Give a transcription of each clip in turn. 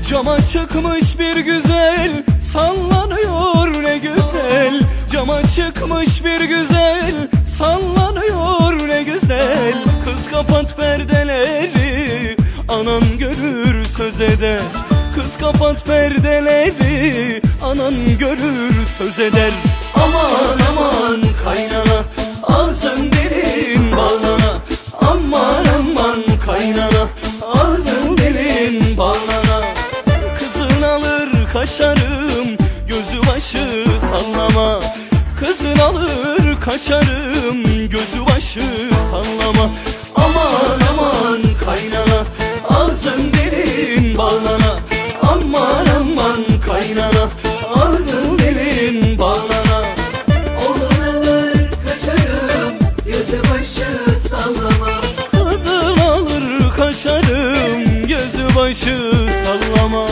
Cama çıkmış bir güzel, sallanıyor ne güzel. Cama çıkmış bir güzel, sallanıyor ne güzel. Kız kapat perdeleri, anan görür söz eder. Kız kapat perdeleri, anan görür söz eder. Aman aman kaynana, ağzın dilin ballana. Aman aman kaynana, ağzın dilin ballana. Kızın alır kaçarım, gözü başı sallama. Kızın alır kaçarım, gözü başı sallama. Aman aman kaynana, ağzın dilin ballana. Aman aman kaynana, ağzın dilin ballana. Oğlun alır kaçarım, gözü başı sallama. Kızın alır kaçarım, gözü başı sallama.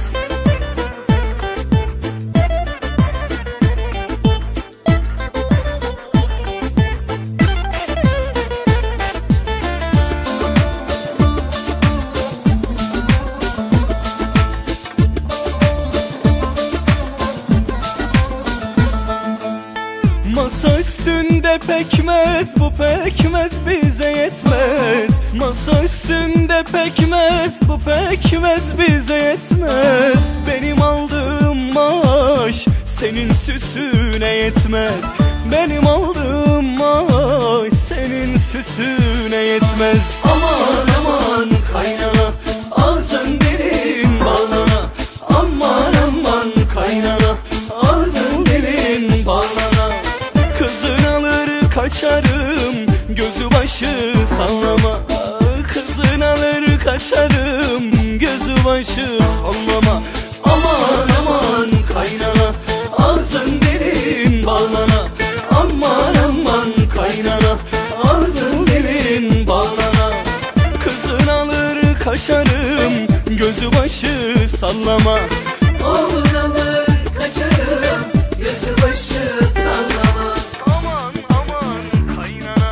Masa üstünde pekmez, bu pekmez bize yetmez. Masa üstünde pekmez, bu pekmez bize yetmez. Benim aldığım maaş senin süsüne yetmez. Benim aldığım maaş senin süsüne yetmez. Aman aman kaynana, ağzın dilin ballana. Aman aman kaynana, ağzın dilin ballana. Kızın alır kaçarım, gözü başı sallama. Kızın alır kaçarım, gözü başı sallama. Aman aman kaynana, ağzın dilin ballana. Aman aman kaynana, ağzın dilin ballana. Kızın alır kaçarım, gözü başı sallama. Oğlun alır kaçarım, gözü başı sallama. Aman aman kaynana,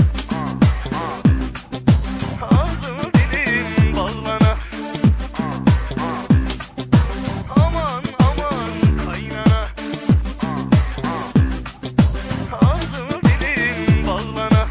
ağzın dilin ballana. Aman aman kaynana, ağzın dilin ballana.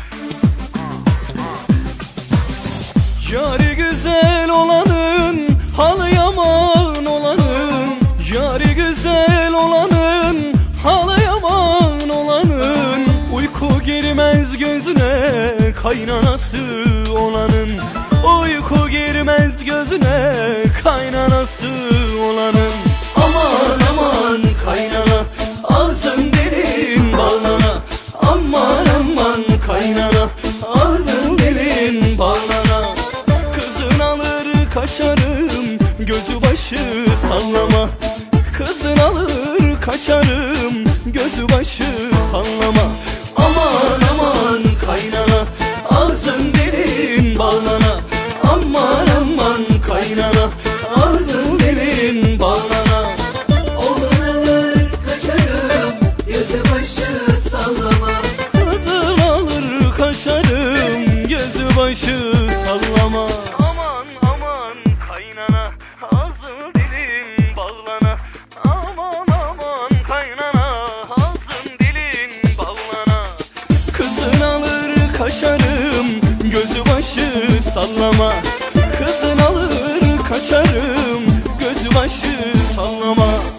Yari güzel olanın, halı yaman olanın. Yari güzel olanın, halı yaman olanın. Uyku girmez gözüne, kaynanası olanın. Uyku girmez gözüne, kaynanası olanın. Aman aman kaynana, ağzın dilin ballana. Aman aman kaynana, ağzın dilin ballana. Kızın alır kaçarım, gözü başı sallama. Kızın alır kaçarım, gözü başı sallama. Aman aman kaynana, ağzın dilin ballana. Aman aman kaynana, ağzın dilin ballana. Oğlun alır kaçarım, gözü başı sallama. Kızın alır kaçarım, gözü başı sallama. Aman aman kaynana, ağzın dilin ballana. Aman aman kaynana, ağzın dilin ballana. Kızın alır kaçarım, gözü başı sallama. Kızın alır kaçarım, gözü başı sallama.